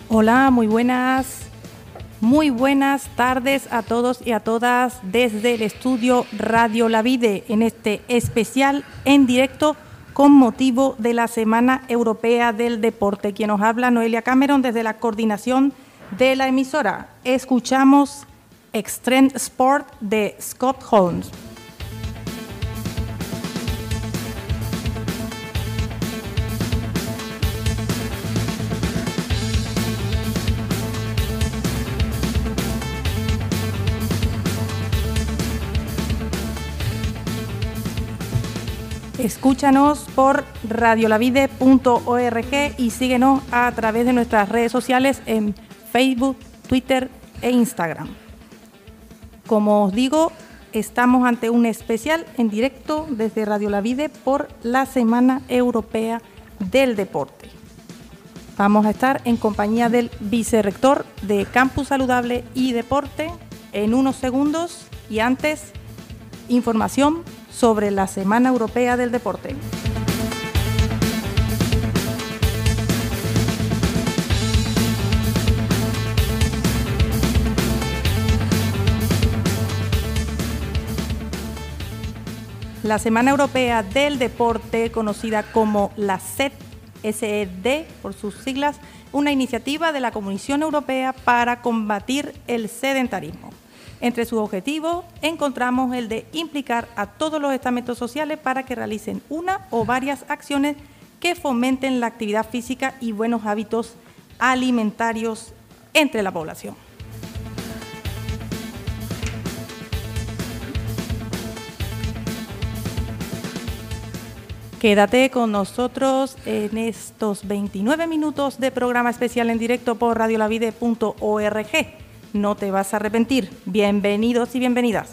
Hola, muy buenas tardes a todos y a todas desde el estudio Radio La Vide en este especial en directo con motivo de la Semana Europea del Deporte. Quien nos habla, Noelia Cameron, desde la coordinación de la emisora. Escuchamos Extreme Sport de Scott Holmes. Escúchanos por radiolavide.org y síguenos a través de nuestras redes sociales en Facebook, Twitter e Instagram. Como os digo, estamos ante un especial en directo desde Radio La Vide por la Semana Europea del Deporte. Vamos a estar en compañía del vicerrector de Campus Saludable y Deporte en unos segundos y antes, información sobre la Semana Europea del Deporte. La Semana Europea del Deporte, conocida como la SED, SED por sus siglas, una iniciativa de la Comisión Europea para combatir el sedentarismo. Entre sus objetivos encontramos el de implicar a todos los estamentos sociales para que realicen una o varias acciones que fomenten la actividad física y buenos hábitos alimentarios entre la población. Quédate con nosotros en estos 29 minutos de programa especial en directo por radiolavide.org. No te vas a arrepentir. Bienvenidos y bienvenidas.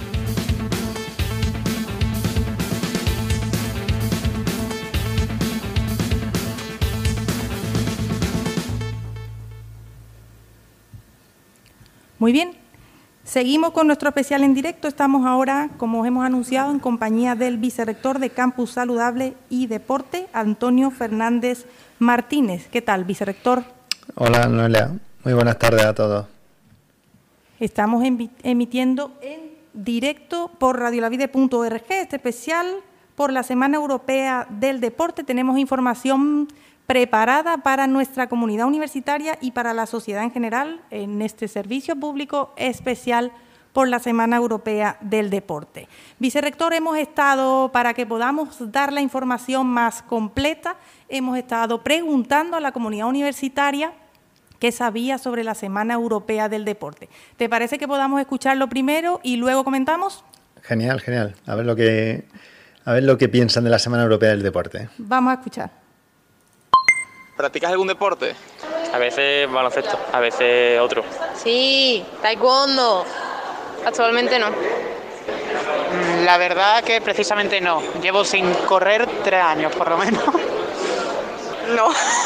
Muy bien. Seguimos con nuestro especial en directo. Estamos ahora, como hemos anunciado, en compañía del vicerrector de Campus Saludable y Deporte, Antonio Fernández Martínez. ¿Qué tal, vicerrector? Hola, Noelia. Muy buenas tardes a todos. Estamos emitiendo en directo por radiolavide.org, este especial por la Semana Europea del Deporte. Tenemos información preparada para nuestra comunidad universitaria y para la sociedad en general en este servicio público especial por la Semana Europea del Deporte. Vicerrector, hemos estado, para que podamos dar la información más completa, hemos estado preguntando a la comunidad universitaria qué sabía sobre la Semana Europea del Deporte. ¿Te parece que podamos escucharlo primero y luego comentamos? Genial, genial. A ver lo que piensan de la Semana Europea del Deporte. Vamos a escuchar. ¿Practicas algún deporte? A veces baloncesto, a veces otro. Sí, taekwondo. Actualmente no. La verdad que precisamente no. Llevo sin correr 3 años, por lo menos. No.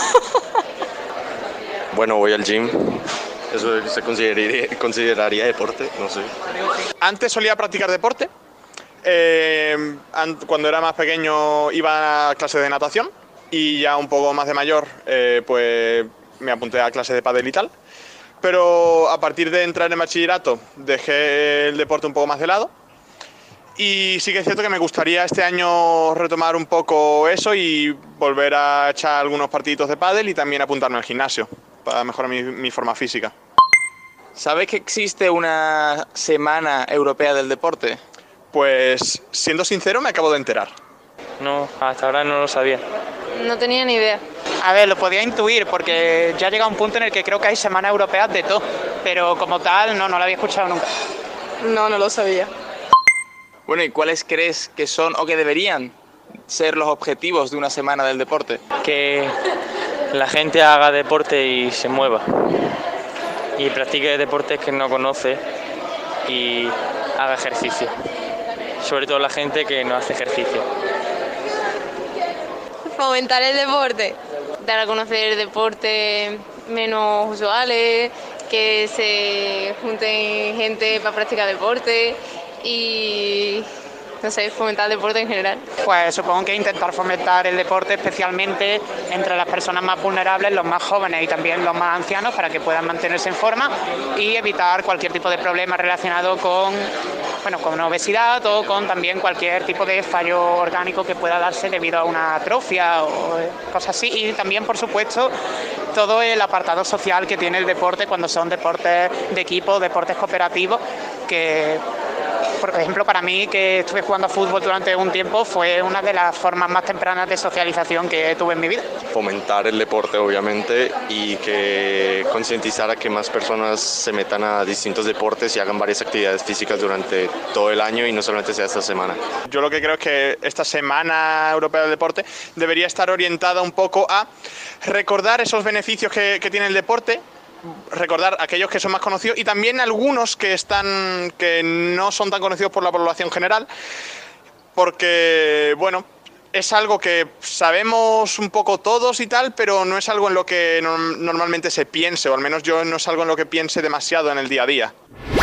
Bueno, voy al gym. Eso se consideraría deporte, no sé. Antes solía practicar deporte. Cuando era más pequeño iba a clases de natación y ya un poco más de mayor pues me apunté a clases de pádel y tal. Pero a partir de entrar en bachillerato dejé el deporte un poco más de lado. Y sí que es cierto que me gustaría este año retomar un poco eso y volver a echar algunos partiditos de pádel y también apuntarme al gimnasio para mejorar mi forma física. ¿Sabes que existe una Semana Europea del Deporte? Pues, siendo sincero, me acabo de enterar. No, hasta ahora no lo sabía. No tenía ni idea. A ver, lo podía intuir porque ya llega un punto en el que creo que hay semanas europeas de todo. Pero como tal, no lo había escuchado nunca. No lo sabía. Bueno, ¿y cuáles crees que son o que deberían ser los objetivos de una Semana del Deporte? Que la gente haga deporte y se mueva. Y practique deportes que no conoce y haga ejercicio. Sobre todo la gente que no hace ejercicio. Fomentar el deporte. Dar a conocer deportes menos usuales, que se junten gente para practicar deporte y no sé, fomentar el deporte en general. Pues supongo que intentar fomentar el deporte especialmente entre las personas más vulnerables, los más jóvenes y también los más ancianos, para que puedan mantenerse en forma y evitar cualquier tipo de problema relacionado con obesidad o con también cualquier tipo de fallo orgánico que pueda darse debido a una atrofia o cosas así. Y también, por supuesto, todo el apartado social que tiene el deporte cuando son deportes de equipo, deportes cooperativos, que, por ejemplo, para mí, que estuve jugando a fútbol durante un tiempo, fue una de las formas más tempranas de socialización que tuve en mi vida. Fomentar el deporte, obviamente, y que concientizar a que más personas se metan a distintos deportes y hagan varias actividades físicas durante todo el año y no solamente sea esta semana. Yo lo que creo es que esta Semana Europea del Deporte debería estar orientada un poco a recordar esos beneficios que tiene el deporte, recordar aquellos que son más conocidos y también algunos que no son tan conocidos por la población general, porque bueno, es algo que sabemos un poco todos y tal, pero no es algo en lo que normalmente se piense, o al menos yo no es algo en lo que piense demasiado en el día a día.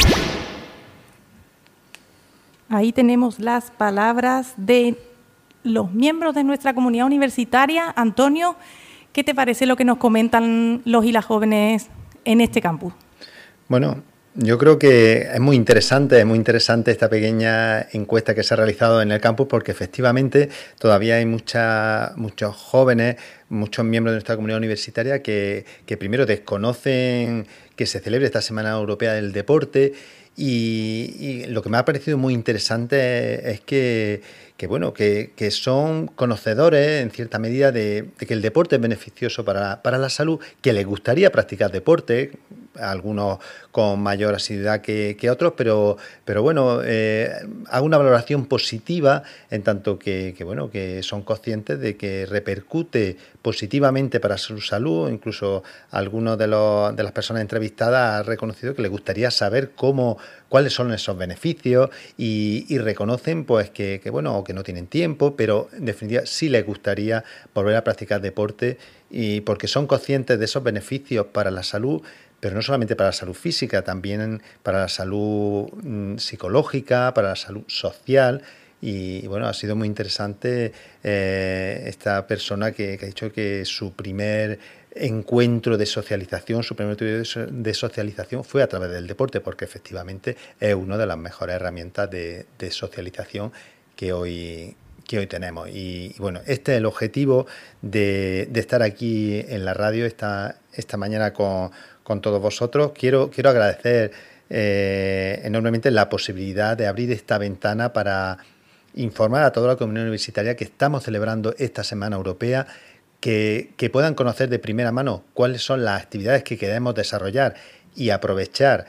Ahí tenemos las palabras de los miembros de nuestra comunidad universitaria. Antonio, ¿qué te parece lo que nos comentan los y las jóvenes en este campus? Bueno, yo creo que es muy interesante esta pequeña encuesta que se ha realizado en el campus, porque efectivamente todavía hay muchos jóvenes, muchos miembros de nuestra comunidad universitaria que primero desconocen que se celebre esta Semana Europea del Deporte, y lo que me ha parecido muy interesante es que son conocedores en cierta medida de que el deporte es beneficioso para la salud, que les gustaría practicar deporte, algunos con mayor asiduidad que otros, pero bueno, hago una valoración positiva en tanto que son conscientes de que repercute positivamente para su salud. Incluso algunos de las personas entrevistadas han reconocido que les gustaría saber cuáles son esos beneficios, y reconocen pues que no tienen tiempo, pero en definitiva sí les gustaría volver a practicar deporte, y porque son conscientes de esos beneficios para la salud, pero no solamente para la salud física, también para la salud psicológica, para la salud social. Y bueno, ha sido muy interesante esta persona que ha dicho que su primer encuentro de socialización, su primer motivo de socialización fue a través del deporte, porque efectivamente es una de las mejores herramientas de socialización que hoy tenemos. Y bueno, este es el objetivo de estar aquí en la radio esta mañana con todos vosotros. Quiero agradecer enormemente la posibilidad de abrir esta ventana para informar a toda la comunidad universitaria que estamos celebrando esta Semana Europea, que puedan conocer de primera mano cuáles son las actividades que queremos desarrollar y aprovechar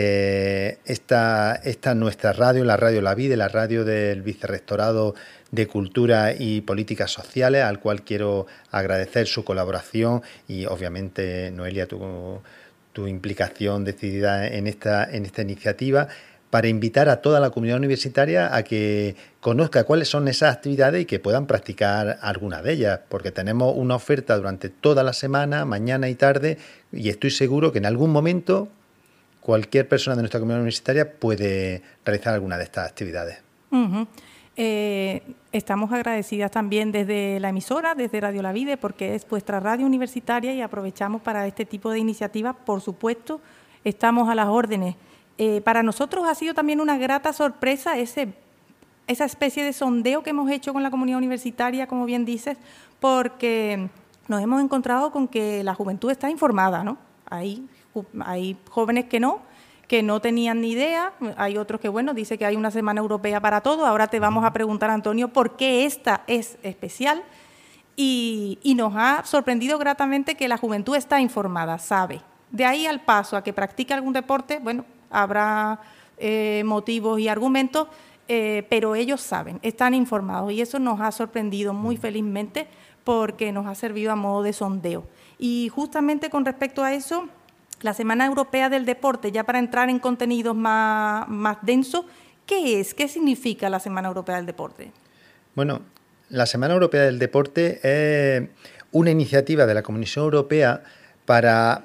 esta nuestra radio, la Radio La Vida, la radio del Vicerrectorado de Cultura y Políticas Sociales, al cual quiero agradecer su colaboración, y obviamente, Noelia, tu implicación decidida en esta iniciativa, para invitar a toda la comunidad universitaria a que conozca cuáles son esas actividades y que puedan practicar alguna de ellas, porque tenemos una oferta durante toda la semana, mañana y tarde, y estoy seguro que en algún momento cualquier persona de nuestra comunidad universitaria puede realizar alguna de estas actividades. Uh-huh. Estamos agradecidas también desde la emisora, desde Radio La Vida, porque es vuestra radio universitaria y aprovechamos para este tipo de iniciativas. Por supuesto, estamos a las órdenes. Para nosotros ha sido también una grata sorpresa esa especie de sondeo que hemos hecho con la comunidad universitaria, como bien dices, porque nos hemos encontrado con que la juventud está informada, ¿no? Hay jóvenes que no tenían ni idea, hay otros que, dice que hay una Semana Europea para todo. Ahora te vamos a preguntar, Antonio, por qué esta es especial, y nos ha sorprendido gratamente que la juventud está informada, sabe. De ahí al paso a que practique algún deporte, habrá motivos y argumentos, pero ellos saben, están informados, y eso nos ha sorprendido muy felizmente, porque nos ha servido a modo de sondeo. Y justamente con respecto a eso, la Semana Europea del Deporte, ya para entrar en contenidos más densos, ¿qué es? ¿Qué significa la Semana Europea del Deporte? Bueno, la Semana Europea del Deporte es una iniciativa de la Comisión Europea para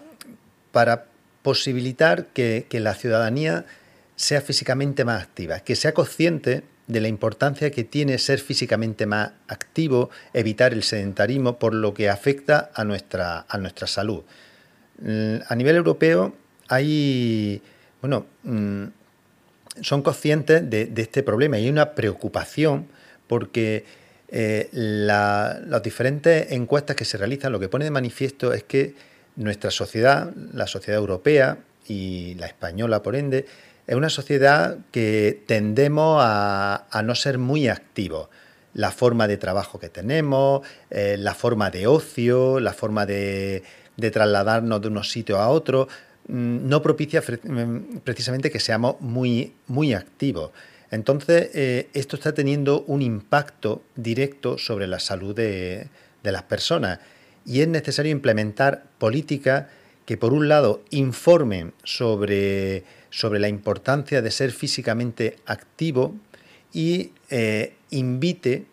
posibilitar que la ciudadanía sea físicamente más activa, que sea consciente de la importancia que tiene ser físicamente más activo, evitar el sedentarismo, por lo que afecta a nuestra salud. A nivel europeo son conscientes de este problema y hay una preocupación porque las diferentes encuestas que se realizan lo que pone de manifiesto es que nuestra sociedad, la sociedad europea y la española por ende, es una sociedad que tendemos a no ser muy activos. La forma de trabajo que tenemos, la forma de ocio, la forma de trasladarnos de unos sitios a otros, no propicia precisamente que seamos muy, muy activos. Entonces, esto está teniendo un impacto directo sobre la salud de las personas y es necesario implementar políticas que, por un lado, informen sobre la importancia de ser físicamente activo y invite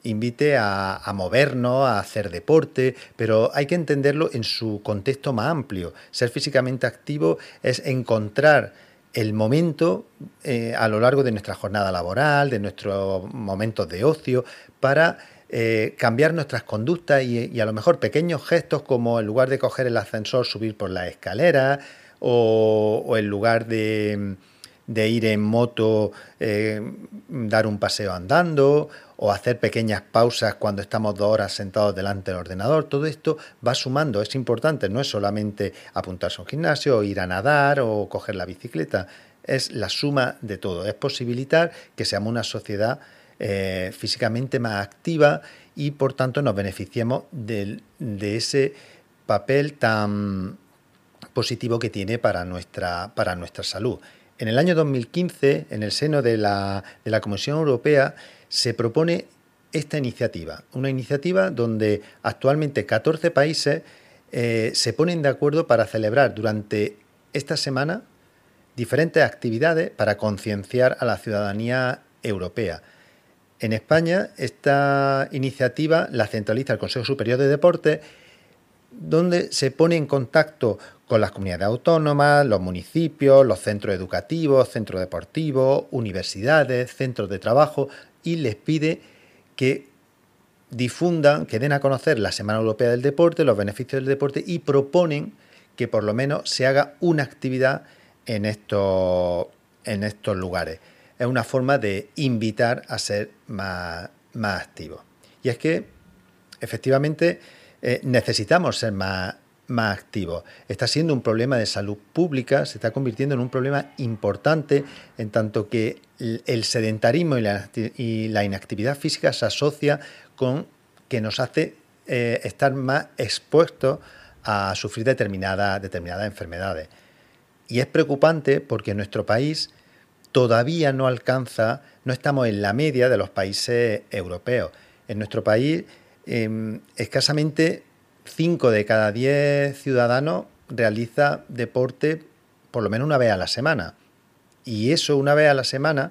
a movernos, a hacer deporte, pero hay que entenderlo en su contexto más amplio. Ser físicamente activo es encontrar el momento a lo largo de nuestra jornada laboral, de nuestros momentos de ocio, para cambiar nuestras conductas y a lo mejor pequeños gestos como en lugar de coger el ascensor, subir por las escaleras o en lugar de ir en moto, dar un paseo andando o hacer pequeñas pausas cuando estamos 2 horas sentados delante del ordenador. Todo esto va sumando, es importante, no es solamente apuntarse a un gimnasio o ir a nadar o coger la bicicleta, es la suma de todo, es posibilitar que seamos una sociedad físicamente más activa y por tanto nos beneficiemos de ese papel tan positivo que tiene para nuestra salud. En el año 2015, en el seno de la Comisión Europea, se propone esta iniciativa, una iniciativa donde actualmente 14 países se ponen de acuerdo para celebrar durante esta semana diferentes actividades para concienciar a la ciudadanía europea. En España, esta iniciativa la centraliza el Consejo Superior de Deportes, donde se pone en contacto con las comunidades autónomas, los municipios, los centros educativos, centros deportivos, universidades, centros de trabajo y les pide que difundan, que den a conocer la Semana Europea del Deporte, los beneficios del deporte y proponen que por lo menos se haga una actividad en estos lugares. Es una forma de invitar a ser más activos. Y es que, efectivamente, necesitamos ser más activos. Está siendo un problema de salud pública, se está convirtiendo en un problema importante en tanto que el sedentarismo y la inactividad física se asocia con que nos hace estar más expuestos a sufrir determinadas enfermedades. Y es preocupante porque nuestro país todavía no estamos en la media de los países europeos. En nuestro país, escasamente 5 de cada 10 ciudadanos realiza deporte por lo menos una vez a la semana. Y eso, una vez a la semana,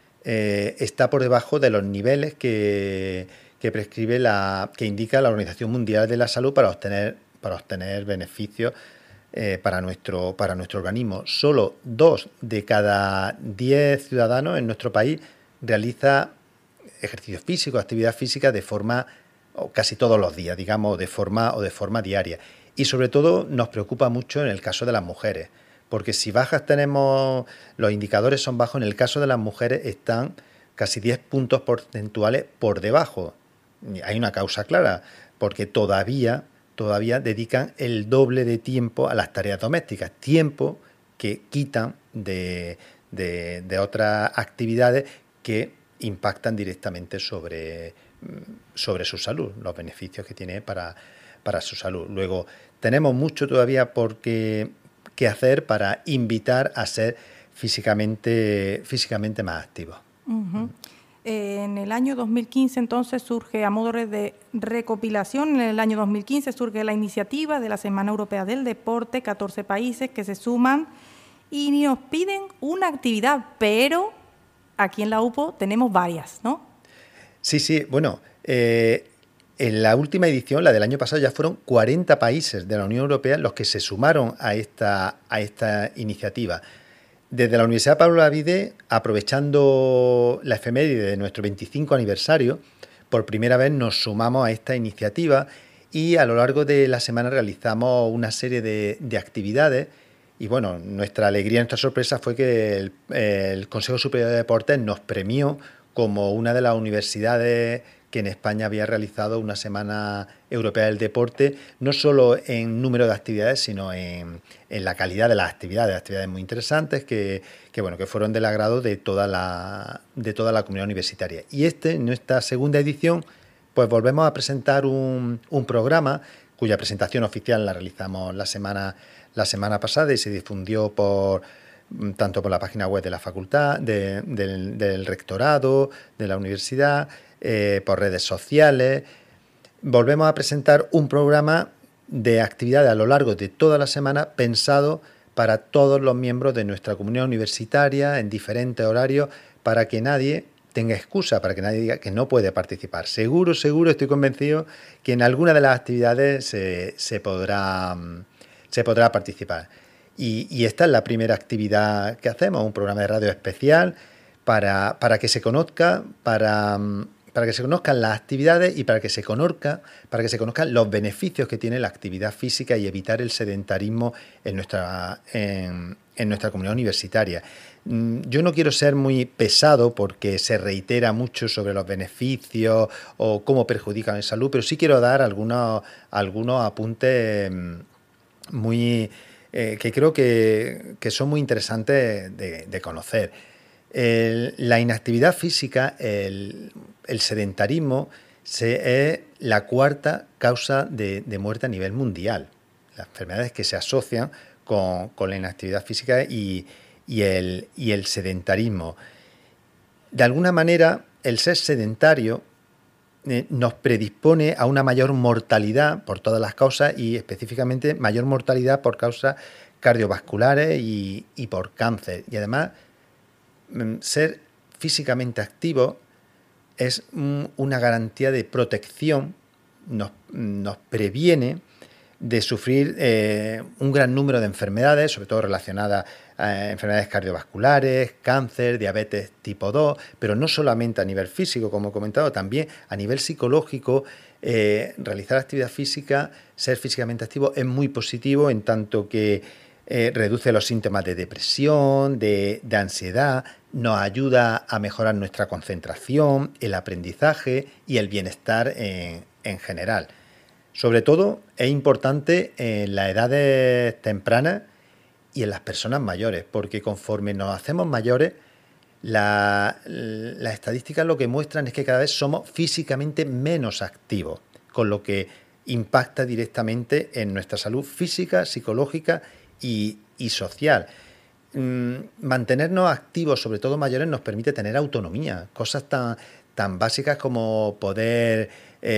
está por debajo de los niveles que prescribe que indica la Organización Mundial de la Salud para obtener beneficios para nuestro organismo. Solo 2 de cada 10 ciudadanos en nuestro país realiza ejercicio físico, actividad física de forma, o casi todos los días, digamos, de forma diaria. Y sobre todo nos preocupa mucho en el caso de las mujeres, porque si los indicadores son bajos, en el caso de las mujeres están casi 10 puntos porcentuales por debajo. Hay una causa clara, porque todavía dedican el doble de tiempo a las tareas domésticas, tiempo que quitan de otras actividades que impactan directamente sobre su salud, los beneficios que tiene para su salud. Luego, tenemos mucho todavía que hacer para invitar a ser físicamente más activos. Uh-huh. En el año 2015, entonces, surge, a modo de recopilación, en el año 2015 surge la iniciativa de la Semana Europea del Deporte, 14 países que se suman y nos piden una actividad, pero aquí en la UPO tenemos varias, ¿no? Sí, bueno, en la última edición, la del año pasado, ya fueron 40 países de la Unión Europea los que se sumaron a esta iniciativa. Desde la Universidad Pablo Olavide, aprovechando la efeméride de nuestro 25 aniversario, por primera vez nos sumamos a esta iniciativa y a lo largo de la semana realizamos una serie de actividades. Y bueno, nuestra alegría, nuestra sorpresa fue que el Consejo Superior de Deportes nos premió como una de las universidades que en España había realizado una Semana Europea del Deporte, no solo en número de actividades, sino en la calidad de las actividades muy interesantes que fueron del agrado de toda la comunidad universitaria. Y en esta segunda edición, pues volvemos a presentar un programa cuya presentación oficial la realizamos la semana pasada y se difundió tanto por la página web de la facultad, del rectorado, de la universidad, por redes sociales. Volvemos a presentar un programa de actividades a lo largo de toda la semana pensado para todos los miembros de nuestra comunidad universitaria en diferentes horarios, para que nadie tenga excusa, para que nadie diga que no puede participar. Seguro, estoy convencido que en alguna de las actividades se podrá participar. Y esta es la primera actividad que hacemos, un programa de radio especial para que se conozca, para que se conozcan las actividades y para que se conozcan los beneficios que tiene la actividad física y evitar el sedentarismo en nuestra comunidad universitaria. Yo no quiero ser muy pesado porque se reitera mucho sobre los beneficios o cómo perjudican la salud, pero sí quiero dar algunos apuntes que creo que son muy interesantes de conocer. La inactividad física, el sedentarismo, es la cuarta causa de muerte a nivel mundial. Las enfermedades que se asocian con la inactividad física y el sedentarismo. De alguna manera, el ser sedentario nos predispone a una mayor mortalidad por todas las causas y específicamente mayor mortalidad por causas cardiovasculares y por cáncer. Y además, ser físicamente activo es una garantía de protección, nos previene de sufrir un gran número de enfermedades, sobre todo relacionadas a enfermedades cardiovasculares, cáncer, diabetes tipo 2, pero no solamente a nivel físico, como he comentado, también a nivel psicológico. Realizar actividad física, ser físicamente activo es muy positivo en tanto que reduce los síntomas de depresión, de ansiedad, nos ayuda a mejorar nuestra concentración, el aprendizaje y el bienestar en general. Sobre todo es importante en las edades tempranas y en las personas mayores, porque conforme nos hacemos mayores, las estadísticas lo que muestran es que cada vez somos físicamente menos activos, con lo que impacta directamente en nuestra salud física, psicológica y social. Mantenernos activos, sobre todo mayores, nos permite tener autonomía, cosas tan básicas como poder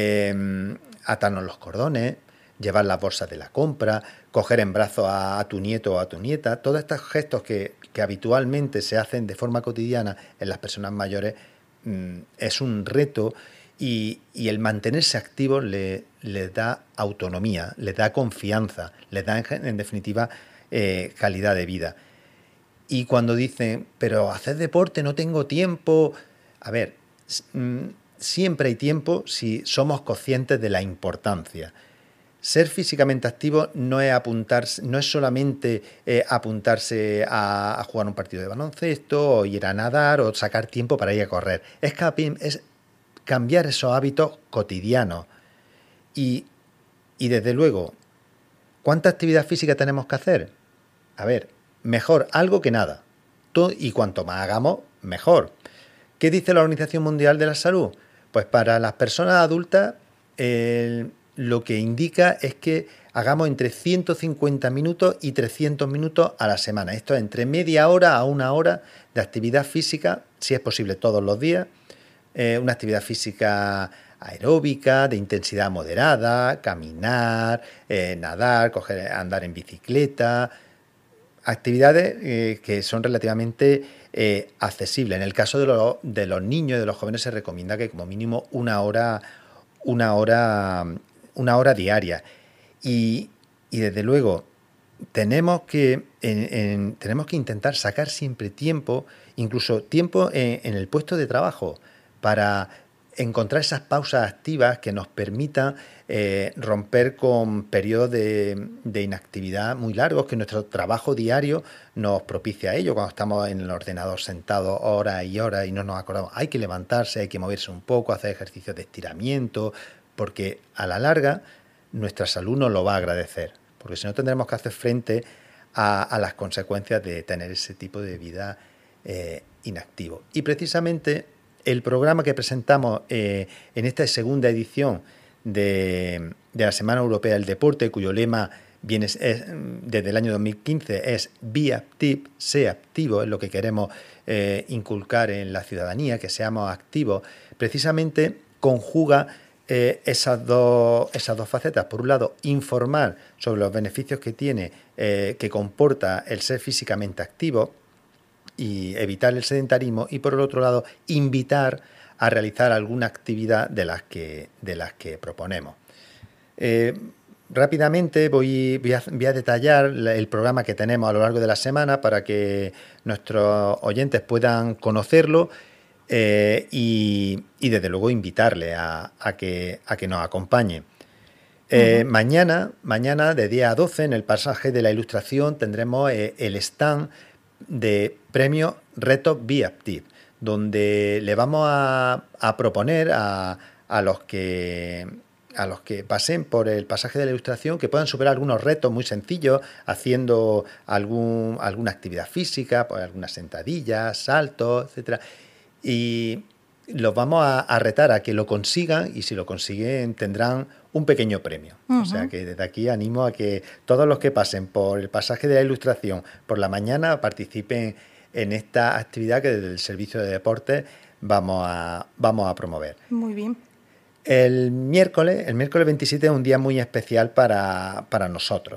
atarnos los cordones, llevar las bolsas de la compra, coger en brazos a tu nieto o a tu nieta. Todos estos gestos que habitualmente se hacen de forma cotidiana en las personas mayores es un reto y el mantenerse activos les da autonomía, les da confianza, les da en definitiva calidad de vida. Y cuando dicen, pero hacer deporte no tengo tiempo, a ver, siempre hay tiempo si somos conscientes de la importancia. Ser físicamente activo no es solamente apuntarse a jugar un partido de baloncesto o ir a nadar o sacar tiempo para ir a correr. Es cambiar esos hábitos cotidianos. Y desde luego, ¿cuánta actividad física tenemos que hacer? A ver, mejor algo que nada. Y cuanto más hagamos, mejor. ¿Qué dice la Organización Mundial de la Salud? Pues para las personas adultas lo que indica es que hagamos entre 150 minutos y 300 minutos a la semana. Esto es entre media hora a una hora de actividad física, si es posible todos los días. Una actividad física aeróbica, de intensidad moderada, caminar, nadar, andar en bicicleta. Actividades que son relativamente accesibles. En el caso de los niños y de los jóvenes se recomienda que como mínimo una hora diaria. Y desde luego, tenemos que intentar sacar siempre tiempo, incluso tiempo en el puesto de trabajo, para encontrar esas pausas activas que nos permitan romper con periodos de inactividad muy largos, que nuestro trabajo diario nos propicia a ello. Cuando estamos en el ordenador sentados horas y horas y no nos acordamos, hay que levantarse, hay que moverse un poco, hacer ejercicios de estiramiento, porque a la larga nuestra salud nos lo va a agradecer, porque si no tendremos que hacer frente a las consecuencias de tener ese tipo de vida inactivo. Y precisamente el programa que presentamos en esta segunda edición de la Semana Europea del Deporte, cuyo lema desde el año 2015 es Be Active, sé activo, es lo que queremos inculcar en la ciudadanía, que seamos activos, precisamente conjuga esas dos facetas. Por un lado, informar sobre los beneficios que tiene, que comporta el ser físicamente activo y evitar el sedentarismo, y por el otro lado, invitar a realizar alguna actividad de las que proponemos. Rápidamente voy a detallar el programa que tenemos a lo largo de la semana para que nuestros oyentes puedan conocerlo y desde luego invitarle a que nos acompañe. Mañana de 10 a 12 en el pasaje de la Ilustración tendremos el stand de premio Reto Be Active, donde le vamos a proponer a los que pasen por el pasaje de la Ilustración que puedan superar algunos retos muy sencillos haciendo alguna actividad física, pues algunas sentadillas, saltos, etcétera, y los vamos a retar a que lo consigan, y si lo consiguen tendrán un pequeño premio. O sea que desde aquí animo a que todos los que pasen por el pasaje de la Ilustración por la mañana participen en esta actividad que desde el Servicio de Deportes vamos a promover. Muy bien. El miércoles 27 es un día muy especial para nosotros,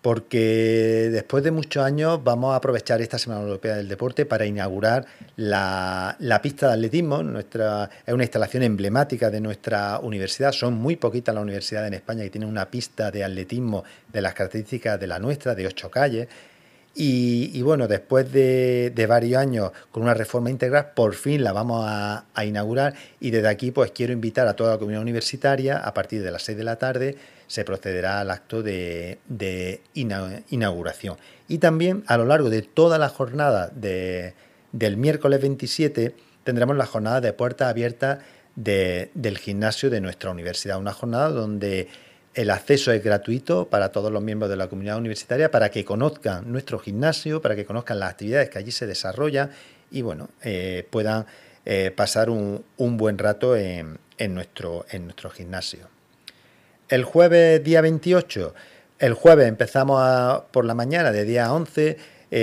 porque después de muchos años vamos a aprovechar esta Semana Europea del Deporte para inaugurar la pista de atletismo. Es una instalación emblemática de nuestra universidad. Son muy poquitas las universidades en España que tienen una pista de atletismo de las características de la nuestra, de 8 calles. Y bueno, después de varios años con una reforma integral, por fin la vamos a inaugurar, y desde aquí pues quiero invitar a toda la comunidad universitaria. A partir de las 6 de la tarde se procederá al acto de inauguración. Y también a lo largo de toda la jornada del miércoles 27 tendremos la jornada de puertas abiertas del gimnasio de nuestra universidad, una jornada donde el acceso es gratuito para todos los miembros de la comunidad universitaria, para que conozcan nuestro gimnasio, para que conozcan las actividades que allí se desarrollan y bueno, puedan pasar un buen rato en nuestro gimnasio. El jueves día 28, el jueves empezamos por la mañana de 10 a 11,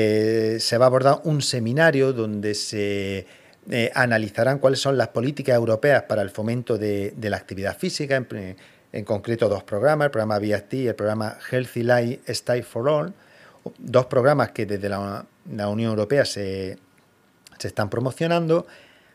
se va a abordar un seminario donde se analizarán cuáles son las políticas europeas para el fomento de la actividad física, en concreto 2 programas, el programa Be Active y el programa Healthy Lifestyle for All, 2 programas que desde la Unión Europea se están promocionando,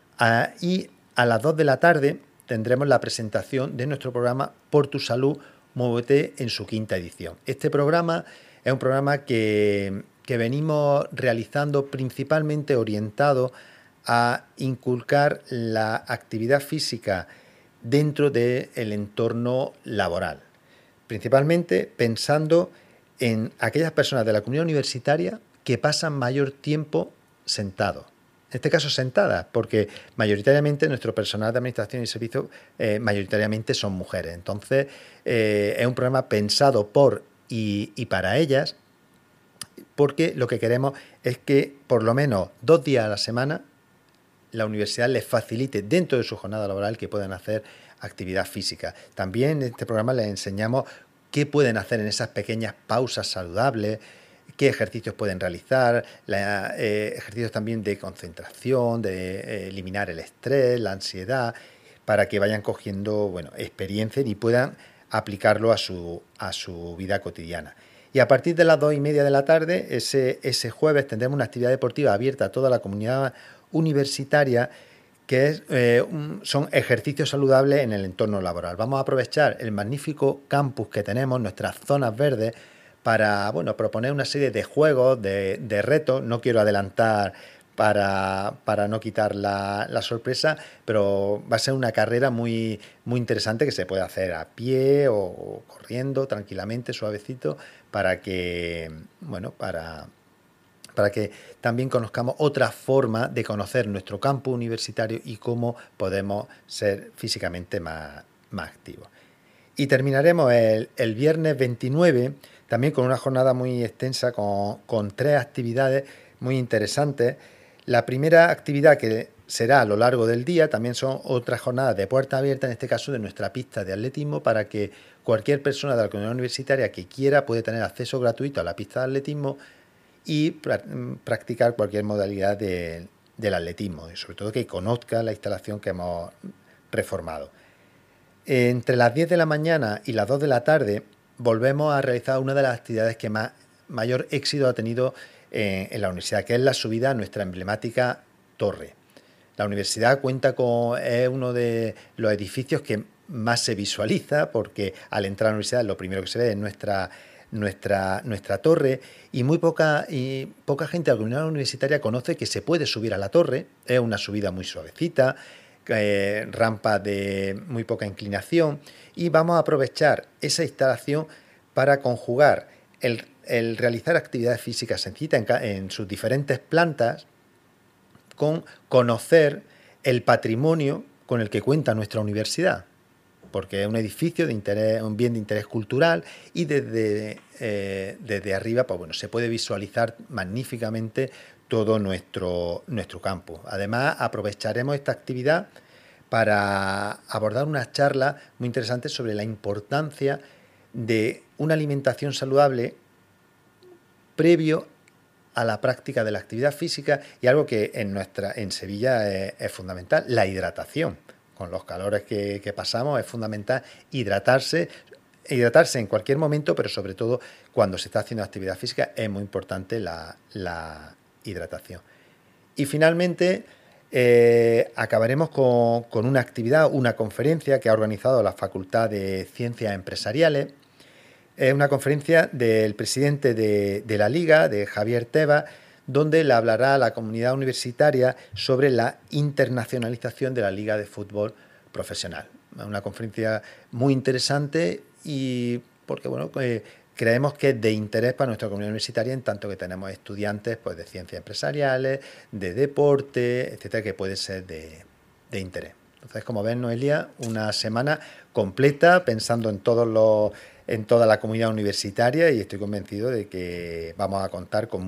y a las 2 de la tarde tendremos la presentación de nuestro programa Por tu Salud, Muévete en su 5ª edición. Este programa es un programa que venimos realizando principalmente orientado a inculcar la actividad física dentro del entorno laboral, principalmente pensando en aquellas personas de la comunidad universitaria que pasan mayor tiempo sentados. En este caso sentadas, porque mayoritariamente nuestro personal de administración y servicio mayoritariamente son mujeres. Entonces es un programa pensado por y para ellas, porque lo que queremos es que por lo menos 2 días a la semana la universidad les facilite dentro de su jornada laboral que puedan hacer actividad física. También en este programa les enseñamos qué pueden hacer en esas pequeñas pausas saludables, qué ejercicios pueden realizar, ejercicios también de concentración, de eliminar el estrés, la ansiedad, para que vayan cogiendo experiencia y puedan aplicarlo a su vida cotidiana. Y a partir de las 2:30 de la tarde, ese jueves, tendremos una actividad deportiva abierta a toda la comunidad universitaria, que son ejercicios saludables en el entorno laboral. Vamos a aprovechar el magnífico campus que tenemos, nuestras zonas verdes, para proponer una serie de juegos, de retos. No quiero adelantar para no quitar la sorpresa, pero va a ser una carrera muy, muy interesante que se puede hacer a pie o corriendo tranquilamente, suavecito, para que también conozcamos otra forma de conocer nuestro campus universitario y cómo podemos ser físicamente más activos. Y terminaremos el viernes 29 también con una jornada muy extensa con 3 actividades muy interesantes. La primera actividad, que será a lo largo del día, también son otras jornadas de puerta abierta, en este caso de nuestra pista de atletismo, para que cualquier persona de la comunidad universitaria que quiera puede tener acceso gratuito a la pista de atletismo y practicar cualquier modalidad del atletismo, y sobre todo que conozca la instalación que hemos reformado. Entre las 10 de la mañana y las 2 de la tarde volvemos a realizar una de las actividades que mayor éxito ha tenido en la universidad, que es la subida a nuestra emblemática torre. La universidad es uno de los edificios que más se visualiza, porque al entrar a la universidad lo primero que se ve es nuestra torre, y poca gente de la comunidad universitaria conoce que se puede subir a la torre. Es una subida muy suavecita, rampa de muy poca inclinación, y vamos a aprovechar esa instalación para conjugar el realizar actividades físicas sencillas en sus diferentes plantas con conocer el patrimonio con el que cuenta nuestra universidad, porque es un edificio de interés, un bien de interés cultural, y desde arriba se puede visualizar magníficamente todo nuestro campus. Además, aprovecharemos esta actividad para abordar una charla muy interesante sobre la importancia de una alimentación saludable previo a la práctica de la actividad física, y algo que en Sevilla es fundamental, la hidratación. Con los calores que pasamos es fundamental hidratarse en cualquier momento, pero sobre todo cuando se está haciendo actividad física es muy importante la hidratación. Y finalmente acabaremos con una actividad, una conferencia que ha organizado la Facultad de Ciencias Empresariales. Es una conferencia del presidente de la Liga, de Javier Tebas, donde le hablará a la comunidad universitaria sobre la internacionalización de la Liga de Fútbol Profesional. Una conferencia muy interesante, y porque creemos que es de interés para nuestra comunidad universitaria, en tanto que tenemos estudiantes de ciencias empresariales, de deporte, etcétera, que puede ser de interés. Entonces, como ven, Noelia, una semana completa pensando en toda la comunidad universitaria, y estoy convencido de que vamos a contar con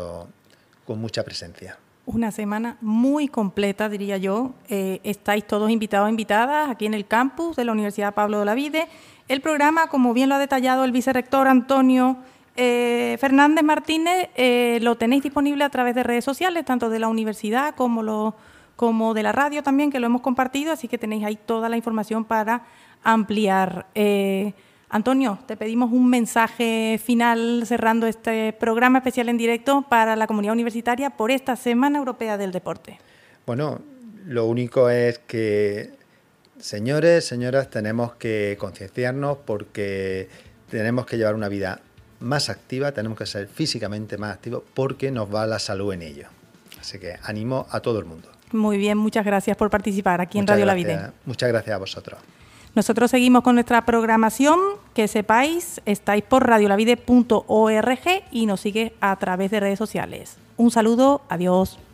mucha presencia. Una semana muy completa, diría yo. Estáis todos invitados e invitadas aquí en el campus de la Universidad Pablo de Olavide. El programa, como bien lo ha detallado el vicerrector Antonio Fernández Martínez, lo tenéis disponible a través de redes sociales, tanto de la universidad como de la radio también, que lo hemos compartido, así que tenéis ahí toda la información para ampliar. Antonio, te pedimos un mensaje final cerrando este programa especial en directo para la comunidad universitaria por esta Semana Europea del Deporte. Bueno, lo único es que, señores, señoras, tenemos que concienciarnos, porque tenemos que llevar una vida más activa, tenemos que ser físicamente más activos, porque nos va la salud en ello. Así que animo a todo el mundo. Muy bien, muchas gracias por participar aquí en Radio Olavide. Muchas gracias a vosotros. Nosotros seguimos con nuestra programación. Que sepáis, estáis por radiolavide.org y nos sigue a través de redes sociales. Un saludo, adiós.